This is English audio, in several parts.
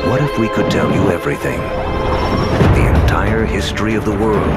What if we could tell you everything? The entire history of the world.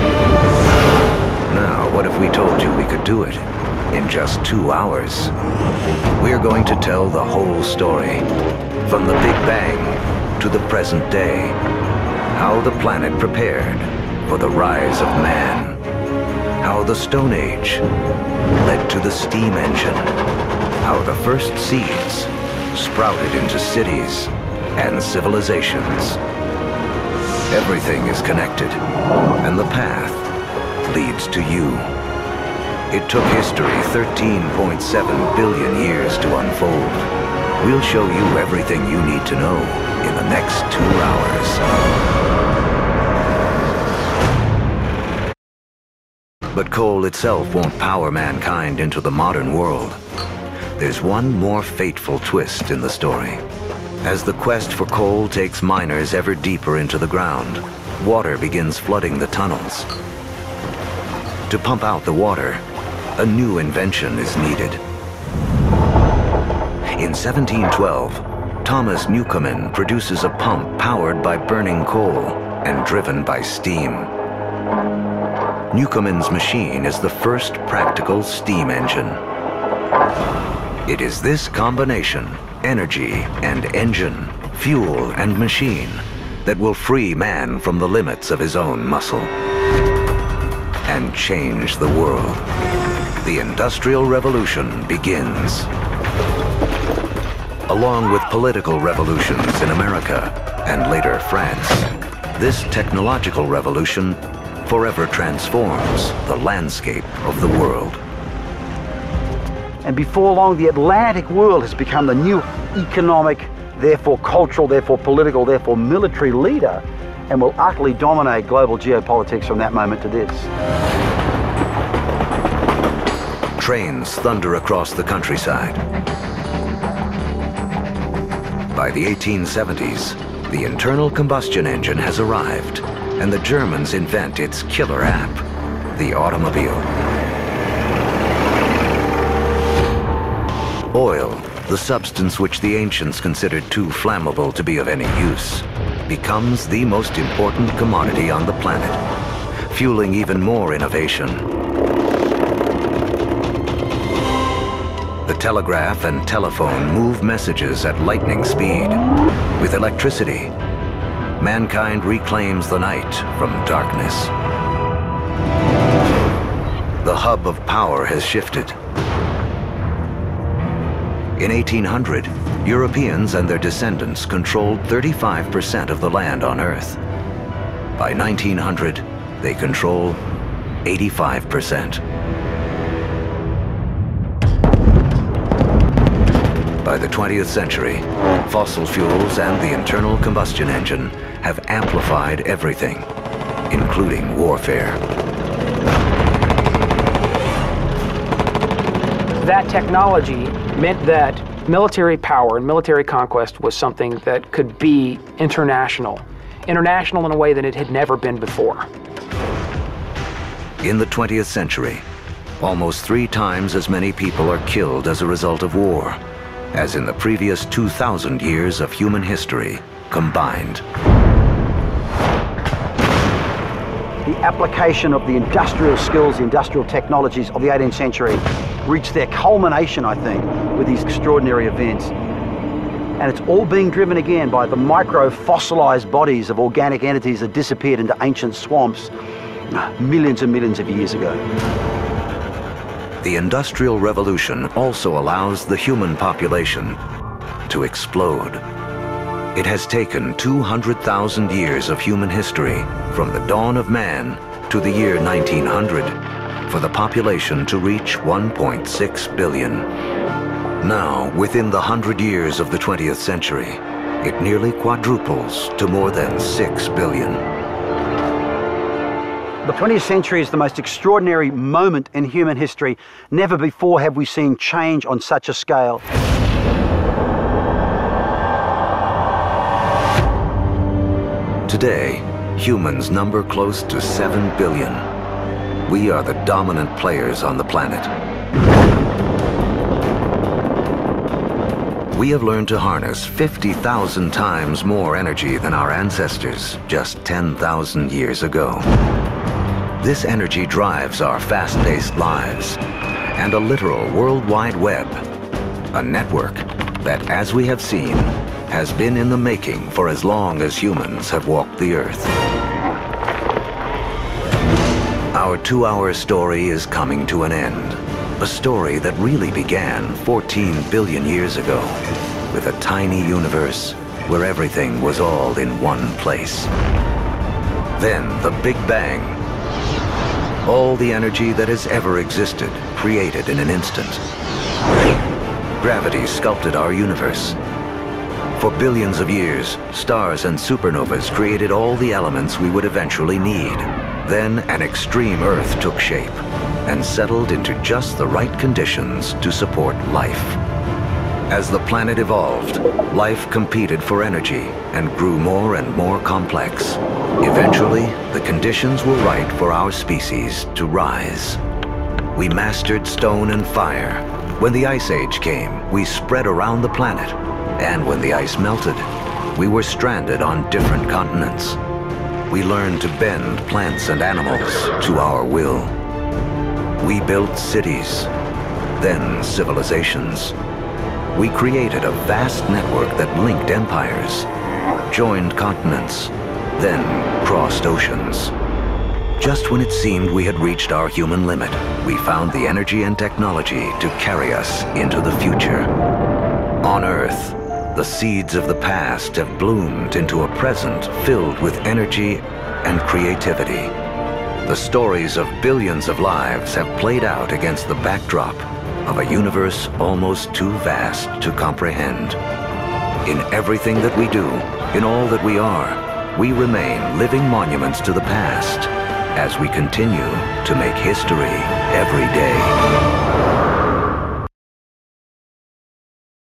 Now, what if we told you we could do it in just 2 hours? We're going to tell the whole story, from the Big Bang to the present day. How the planet prepared for the rise of man. How the Stone Age led to the steam engine. How the first seeds sprouted into cities and civilizations. Everything is connected, and the path leads to you. It took history 13.7 billion years to unfold. We'll show you everything you need to know in the next 2 hours. But coal itself won't power mankind into the modern world. There's one more fateful twist in the story. As the quest for coal takes miners ever deeper into the ground, water begins flooding the tunnels. To pump out the water, a new invention is needed. In 1712, Thomas Newcomen produces a pump powered by burning coal and driven by steam. Newcomen's machine is the first practical steam engine. It is this combination, energy and engine, fuel and machine, that will free man from the limits of his own muscle and change the world. The Industrial Revolution begins. Along with political revolutions in America and later France, this technological revolution forever transforms the landscape of the world. And before long, the Atlantic world has become the new economic, therefore cultural, therefore political, therefore military leader, and will utterly dominate global geopolitics from that moment to this. Trains thunder across the countryside. By the 1870s, the internal combustion engine has arrived, and the Germans invent its killer app, the automobile. Oil, the substance which the ancients considered too flammable to be of any use, becomes the most important commodity on the planet, fueling even more innovation. The telegraph and telephone move messages at lightning speed. With electricity, mankind reclaims the night from darkness. The hub of power has shifted. In 1800, Europeans and their descendants controlled 35% of the land on Earth. By 1900, they control 85%. By the 20th century, fossil fuels and the internal combustion engine have amplified everything, including warfare. That technology meant that military power and military conquest was something that could be international. International in a way that it had never been before. In the 20th century, almost 3 times as many people are killed as a result of war as in the previous 2,000 years of human history combined. The application of the industrial skills, the industrial technologies of the 18th century reached their culmination, I think, with these extraordinary events. And it's all being driven again by the micro-fossilized bodies of organic entities that disappeared into ancient swamps millions and millions of years ago. The Industrial Revolution also allows the human population to explode. It has taken 200,000 years of human history, from the dawn of man to the year 1900, for the population to reach 1.6 billion. Now, within the 100 years of the 20th century, it nearly quadruples to more than 6 billion. The 20th century is the most extraordinary moment in human history. Never before have we seen change on such a scale. Today, humans number close to 7 billion. We are the dominant players on the planet. We have learned to harness 50,000 times more energy than our ancestors just 10,000 years ago. This energy drives our fast-paced lives and a literal worldwide web, a network that, as we have seen, has been in the making for as long as humans have walked the Earth. Our 2-hour story is coming to an end. A story that really began 14 billion years ago with a tiny universe where everything was all in one place. Then the Big Bang. All the energy that has ever existed created in an instant. Gravity sculpted our universe. For billions of years, stars and supernovas created all the elements we would eventually need. Then an extreme Earth took shape and settled into just the right conditions to support life. As the planet evolved, life competed for energy and grew more and more complex. Eventually, the conditions were right for our species to rise. We mastered stone and fire. When the Ice Age came, we spread around the planet. And when the ice melted, we were stranded on different continents. We learned to bend plants and animals to our will. We built cities, then civilizations. We created a vast network that linked empires, joined continents, then crossed oceans. Just when it seemed we had reached our human limit, we found the energy and technology to carry us into the future. On Earth, the seeds of the past have bloomed into a present filled with energy and creativity. The stories of billions of lives have played out against the backdrop of a universe almost too vast to comprehend. In everything that we do, in all that we are, we remain living monuments to the past as we continue to make history every day.